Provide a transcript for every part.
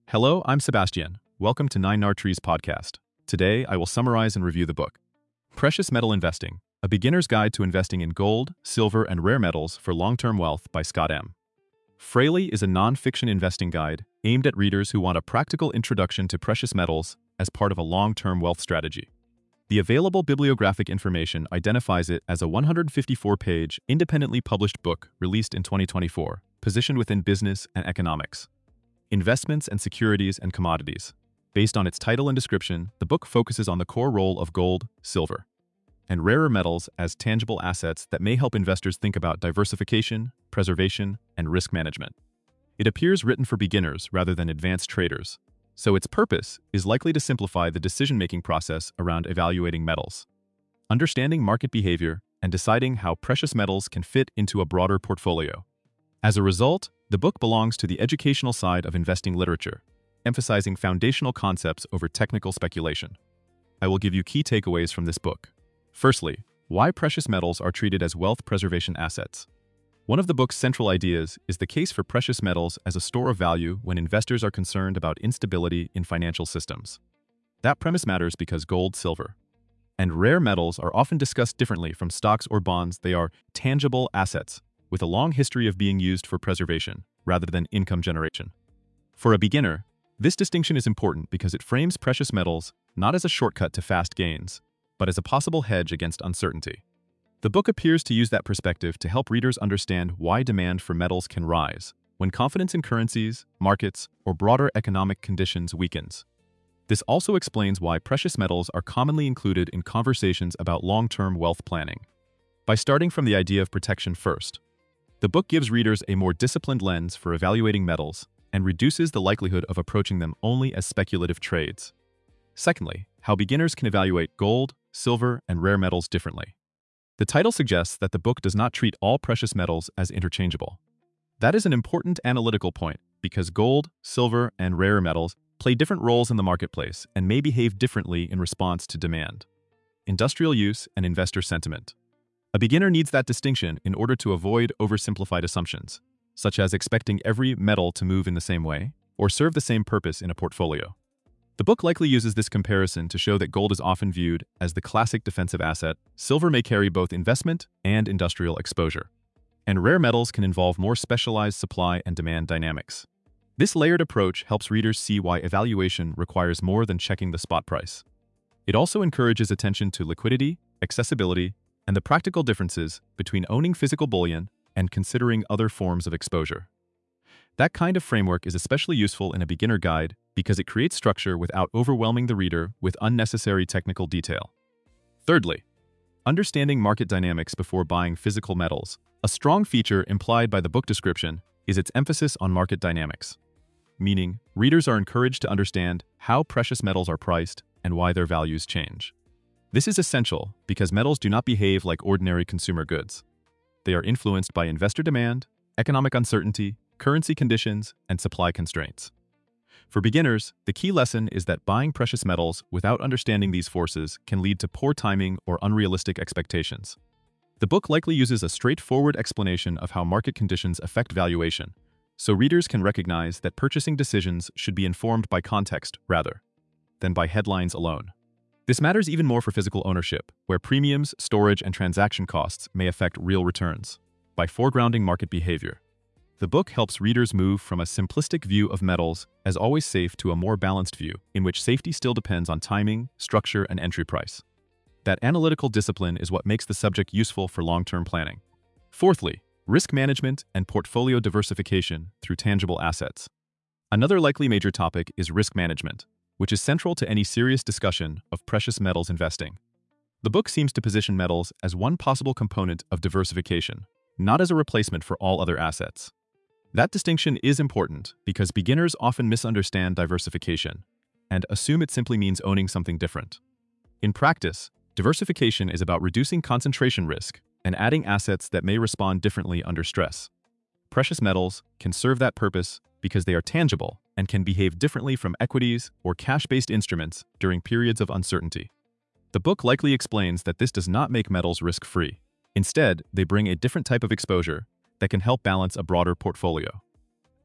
Hello, I'm Sebastian. Welcome to Nine Trees podcast. Today, I will summarize and review the book, Precious Metal Investing, A Beginner's Guide to Investing in Gold, Silver, and Rare Metals for Long-Term Wealth by Scott M. Fraley is a non-fiction investing guide aimed at readers who want a practical introduction to precious metals as part of a long-term wealth strategy. The available bibliographic information identifies it as a 154-page, independently published book released in 2024, positioned within business and economics, investments and securities and commodities. Based on its title and description, the book focuses on the core role of gold, silver, and rarer metals as tangible assets that may help investors think about diversification, preservation, and risk management. It appears written for beginners rather than advanced traders, so its purpose is likely to simplify the decision-making process around evaluating metals, understanding market behavior, and deciding how precious metals can fit into a broader portfolio. As a result, the book belongs to the educational side of investing literature, emphasizing foundational concepts over technical speculation. I will give you key takeaways from this book. Firstly, why precious metals are treated as wealth preservation assets. One of the book's central ideas is the case for precious metals as a store of value when investors are concerned about instability in financial systems. That premise matters because gold, silver, and rare metals are often discussed differently from stocks or bonds. They are tangible assets with a long history of being used for preservation rather than income generation. For a beginner, this distinction is important because it frames precious metals not as a shortcut to fast gains, but as a possible hedge against uncertainty. The book appears to use that perspective to help readers understand why demand for metals can rise when confidence in currencies, markets, or broader economic conditions weakens. This also explains why precious metals are commonly included in conversations about long-term wealth planning. By starting from the idea of protection first, the book gives readers a more disciplined lens for evaluating metals and reduces the likelihood of approaching them only as speculative trades. Secondly, how beginners can evaluate gold, silver, and rare metals differently. The title suggests that the book does not treat all precious metals as interchangeable. That is an important analytical point because gold, silver, and rare metals play different roles in the marketplace and may behave differently in response to demand, industrial use, and investor sentiment. A beginner needs that distinction in order to avoid oversimplified assumptions, such as expecting every metal to move in the same way or serve the same purpose in a portfolio. The book likely uses this comparison to show that gold is often viewed as the classic defensive asset, silver may carry both investment and industrial exposure, and rare metals can involve more specialized supply and demand dynamics. This layered approach helps readers see why evaluation requires more than checking the spot price. It also encourages attention to liquidity, accessibility, and the practical differences between owning physical bullion and considering other forms of exposure. That kind of framework is especially useful in a beginner guide because it creates structure without overwhelming the reader with unnecessary technical detail. Thirdly, understanding market dynamics before buying physical metals. A strong feature implied by the book description is its emphasis on market dynamics, meaning readers are encouraged to understand how precious metals are priced and why their values change. This is essential because metals do not behave like ordinary consumer goods. They are influenced by investor demand, economic uncertainty, currency conditions, and supply constraints. For beginners, the key lesson is that buying precious metals without understanding these forces can lead to poor timing or unrealistic expectations. The book likely uses a straightforward explanation of how market conditions affect valuation, so readers can recognize that purchasing decisions should be informed by context rather than by headlines alone. This matters even more for physical ownership, where premiums, storage, and transaction costs may affect real returns. By foregrounding market behavior, the book helps readers move from a simplistic view of metals as always safe to a more balanced view, in which safety still depends on timing, structure, and entry price. That analytical discipline is what makes the subject useful for long-term planning. Fourthly, risk management and portfolio diversification through tangible assets. Another likely major topic is risk management, which is central to any serious discussion of precious metals investing. The book seems to position metals as one possible component of diversification, not as a replacement for all other assets. That distinction is important because beginners often misunderstand diversification and assume it simply means owning something different. In practice, diversification is about reducing concentration risk and adding assets that may respond differently under stress. Precious metals can serve that purpose because they are tangible and can behave differently from equities or cash-based instruments during periods of uncertainty. The book likely explains that this does not make metals risk-free. Instead, they bring a different type of exposure that can help balance a broader portfolio.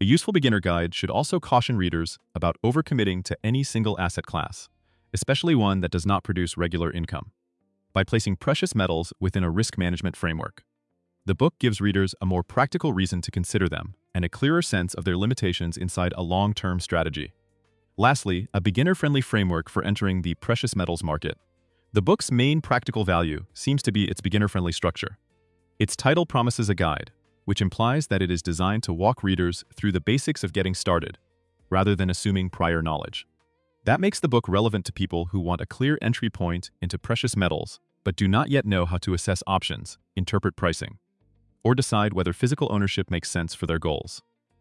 A useful beginner guide should also caution readers about overcommitting to any single asset class, especially one that does not produce regular income. By placing precious metals within a risk management framework, the book gives readers a more practical reason to consider them and a clearer sense of their limitations inside a long-term strategy. Lastly, a beginner-friendly framework for entering the precious metals market. The book's main practical value seems to be its beginner-friendly structure. Its title promises a guide, which implies that it is designed to walk readers through the basics of getting started, rather than assuming prior knowledge. That makes the book relevant to people who want a clear entry point into precious metals, but do not yet know how to assess options, interpret pricing, or decide whether physical ownership makes sense for their goals.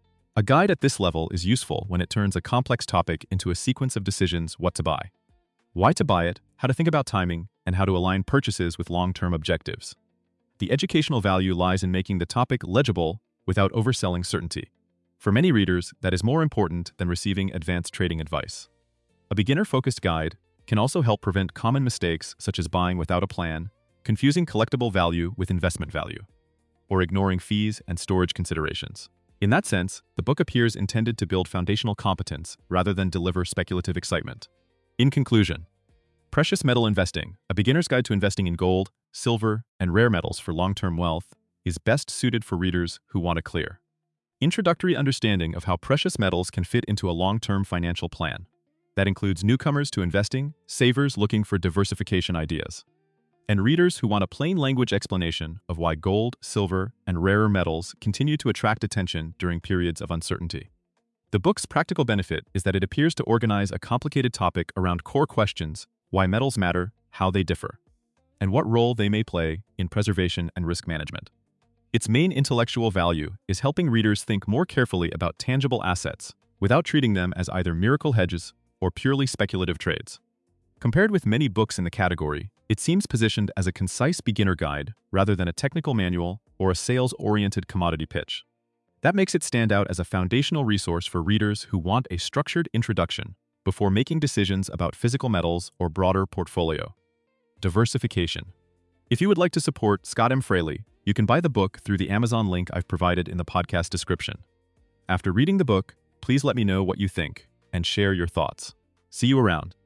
A guide at this level is useful when it turns a complex topic into a sequence of decisions: what to buy, why to buy it, how to think about timing, and how to align purchases with long-term objectives. The educational value lies in making the topic legible without overselling certainty. For many readers, that is more important than receiving advanced trading advice. A beginner-focused guide can also help prevent common mistakes such as buying without a plan, confusing collectible value with investment value, or ignoring fees and storage considerations. In that sense, the book appears intended to build foundational competence rather than deliver speculative excitement. In conclusion, Precious Metal Investing, a beginner's guide to investing in gold, silver, and rare metals for long-term wealth, is best suited for readers who want a clear, introductory understanding of how precious metals can fit into a long-term financial plan. That includes newcomers to investing, savers looking for diversification ideas, and readers who want a plain language explanation of why gold, silver, and rarer metals continue to attract attention during periods of uncertainty. The book's practical benefit is that it appears to organize a complicated topic around core questions: why metals matter, how they differ, and what role they may play in preservation and risk management. Its main intellectual value is helping readers think more carefully about tangible assets without treating them as either miracle hedges or purely speculative trades. Compared with many books in the category, it seems positioned as a concise beginner guide rather than a technical manual or a sales-oriented commodity pitch. That makes it stand out as a foundational resource for readers who want a structured introduction before making decisions about physical metals or broader portfolio. Diversification. If you would like to support Scott M. Fraley, you can buy the book through the Amazon link I've provided in the podcast description. After reading the book, please let me know what you think and share your thoughts. See you around.